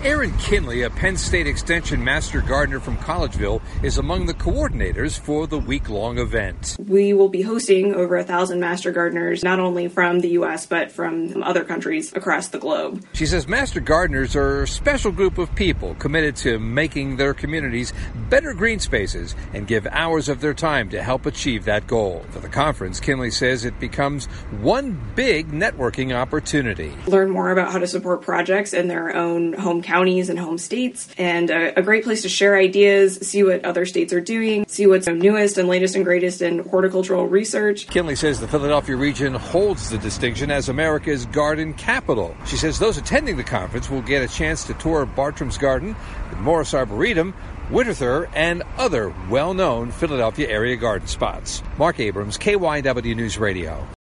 Aaron Kinley, a Penn State Extension Master Gardener from Collegeville, is among the coordinators for the week-long event. We will be hosting over 1,000 Master Gardeners, not only from the U.S., but from other countries across the globe. She says Master Gardeners are a special group of people committed to making their communities better green spaces and give hours of their time to help achieve that goal. For the conference, Kinley says it becomes one big networking opportunity. Learn more about how to support projects in their own home counties and home states, and a great place to share ideas, see what other states are doing, see what's newest and latest and greatest in horticultural research. Kinley says the Philadelphia region holds the distinction as America's garden capital. She says those attending the conference will get a chance to tour Bartram's Garden, the Morris Arboretum, Winterthur, and other well-known Philadelphia area garden spots. Mark Abrams, KYW News Radio.